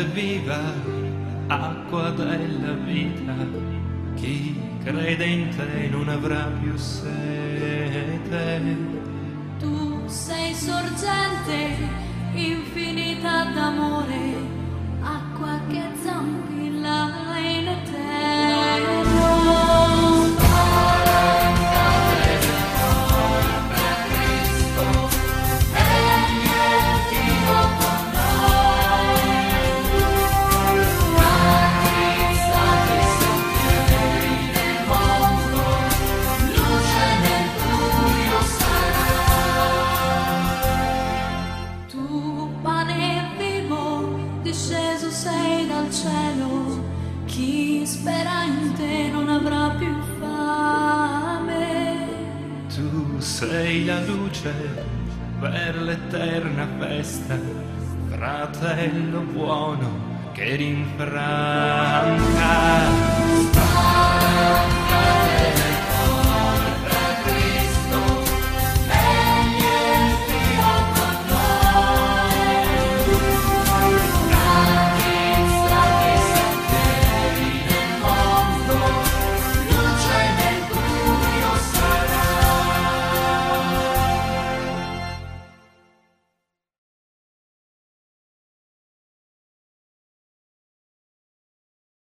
viva, acqua della vita, chi crede in te non avrà più sete. Tu sei sorgente infinita d'amore, acqua che zampilla in eterno. Disceso sei dal cielo, chi spera in te non avrà più fame. Tu sei la luce per l'eterna festa, fratello buono che rinfranca.